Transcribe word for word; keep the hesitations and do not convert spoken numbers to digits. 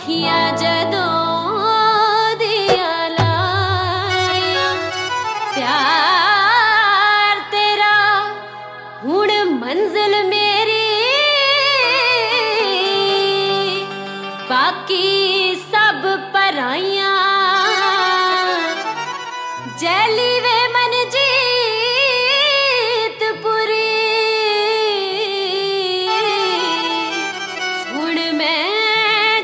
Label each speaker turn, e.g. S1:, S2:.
S1: अखियां जदों दियां लाइयां प्यार तेरा हुण मंजिल मेरी बाकी सब पराइयां